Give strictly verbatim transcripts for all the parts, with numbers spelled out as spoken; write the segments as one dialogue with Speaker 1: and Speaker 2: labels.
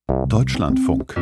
Speaker 1: Deutschlandfunk.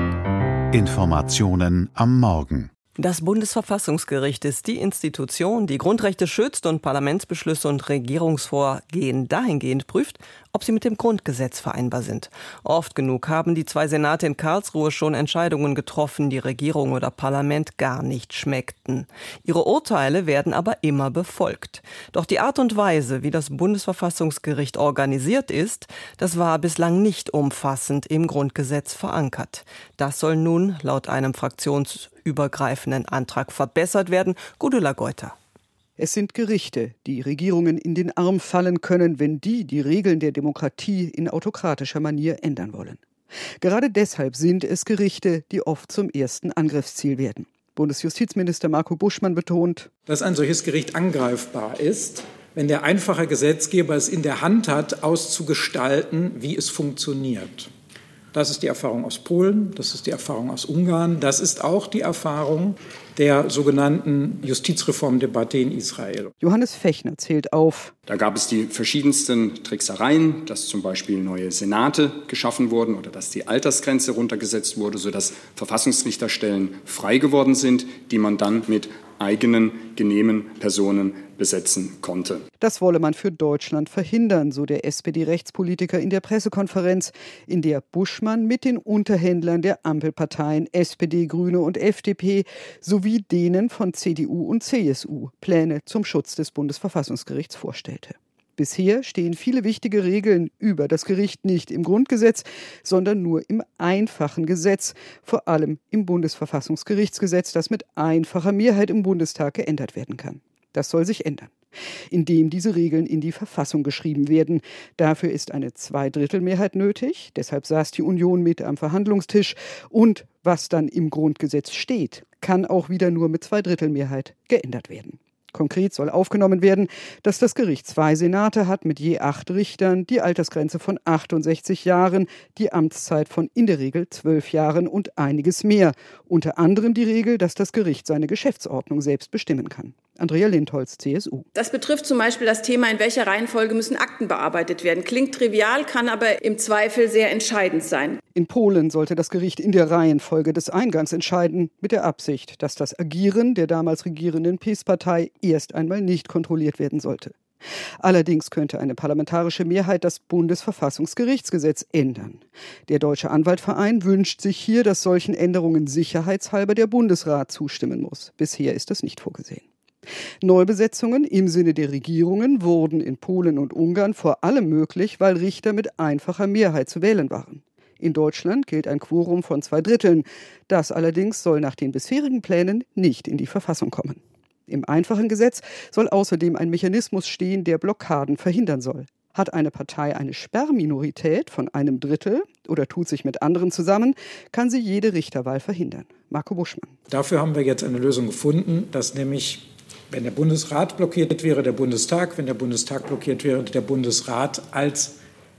Speaker 1: Informationen am Morgen.
Speaker 2: Das Bundesverfassungsgericht ist die Institution, die Grundrechte schützt und Parlamentsbeschlüsse und Regierungsvorgehen dahingehend prüft, ob sie mit dem Grundgesetz vereinbar sind. Oft genug haben die zwei Senate in Karlsruhe schon Entscheidungen getroffen, die Regierung oder Parlament gar nicht schmeckten. Ihre Urteile werden aber immer befolgt. Doch die Art und Weise, wie das Bundesverfassungsgericht organisiert ist, das war bislang nicht umfassend im Grundgesetz verankert. Das soll nun laut einem fraktionsübergreifenden Antrag verbessert werden. Gudula Geuter.
Speaker 3: Es sind Gerichte, die Regierungen in den Arm fallen können, wenn die die Regeln der Demokratie in autokratischer Manier ändern wollen. Gerade deshalb sind es Gerichte, die oft zum ersten Angriffsziel werden. Bundesjustizminister Marco Buschmann betont,
Speaker 4: dass ein solches Gericht angreifbar ist, wenn der einfache Gesetzgeber es in der Hand hat, auszugestalten, wie es funktioniert. Das ist die Erfahrung aus Polen, das ist die Erfahrung aus Ungarn, das ist auch die Erfahrung der sogenannten Justizreformdebatte in Israel.
Speaker 3: Johannes Fechner zählt auf.
Speaker 5: Da gab es die verschiedensten Tricksereien, dass zum Beispiel neue Senate geschaffen wurden oder dass die Altersgrenze runtergesetzt wurde, sodass Verfassungsrichterstellen frei geworden sind, die man dann mit eigenen, genehmen Personen besetzen konnte.
Speaker 3: Das wolle man für Deutschland verhindern, so der S P D-Rechtspolitiker in der Pressekonferenz, in der Buschmann mit den Unterhändlern der Ampelparteien S P D, Grüne und F D P sowie denen von C D U und C S U Pläne zum Schutz des Bundesverfassungsgerichts vorstellte. Bisher stehen viele wichtige Regeln über das Gericht nicht im Grundgesetz, sondern nur im einfachen Gesetz, vor allem im Bundesverfassungsgerichtsgesetz, das mit einfacher Mehrheit im Bundestag geändert werden kann. Das soll sich ändern, indem diese Regeln in die Verfassung geschrieben werden. Dafür ist eine Zweidrittelmehrheit nötig, deshalb saß die Union mit am Verhandlungstisch. Und was dann im Grundgesetz steht, kann auch wieder nur mit Zweidrittelmehrheit geändert werden. Konkret soll aufgenommen werden, dass das Gericht zwei Senate hat mit je acht Richtern, die Altersgrenze von achtundsechzig Jahren, die Amtszeit von in der Regel zwölf Jahren und einiges mehr. Unter anderem die Regel, dass das Gericht seine Geschäftsordnung selbst bestimmen kann. Andrea Lindholz, C S U.
Speaker 6: Das betrifft zum Beispiel das Thema, in welcher Reihenfolge müssen Akten bearbeitet werden. Klingt trivial, kann aber im Zweifel sehr entscheidend sein.
Speaker 3: In Polen sollte das Gericht in der Reihenfolge des Eingangs entscheiden, mit der Absicht, dass das Agieren der damals regierenden PiS-Partei erst einmal nicht kontrolliert werden sollte. Allerdings könnte eine parlamentarische Mehrheit das Bundesverfassungsgerichtsgesetz ändern. Der Deutsche Anwaltverein wünscht sich hier, dass solchen Änderungen sicherheitshalber der Bundesrat zustimmen muss. Bisher ist das nicht vorgesehen. Neubesetzungen im Sinne der Regierungen wurden in Polen und Ungarn vor allem möglich, weil Richter mit einfacher Mehrheit zu wählen waren. In Deutschland gilt ein Quorum von zwei Dritteln. Das allerdings soll nach den bisherigen Plänen nicht in die Verfassung kommen. Im einfachen Gesetz soll außerdem ein Mechanismus stehen, der Blockaden verhindern soll. Hat eine Partei eine Sperrminorität von einem Drittel oder tut sich mit anderen zusammen, kann sie jede Richterwahl verhindern. Marco Buschmann.
Speaker 4: Dafür haben wir jetzt eine Lösung gefunden, dass nämlich, wenn der Bundesrat blockiert wäre, der Bundestag, wenn der Bundestag blockiert wäre, der Bundesrat als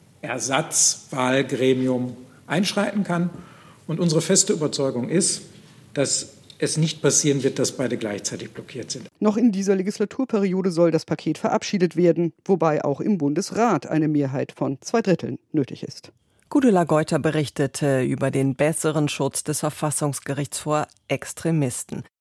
Speaker 4: Ersatzwahlgremium einschreiten kann. Und unsere feste Überzeugung ist, dass es nicht passieren wird, dass beide gleichzeitig blockiert sind.
Speaker 3: Noch in dieser Legislaturperiode soll das Paket verabschiedet werden, wobei auch im Bundesrat eine Mehrheit von zwei Dritteln nötig ist.
Speaker 2: Gudula Geuter berichtete über den besseren Schutz des Verfassungsgerichts vor Extremisten.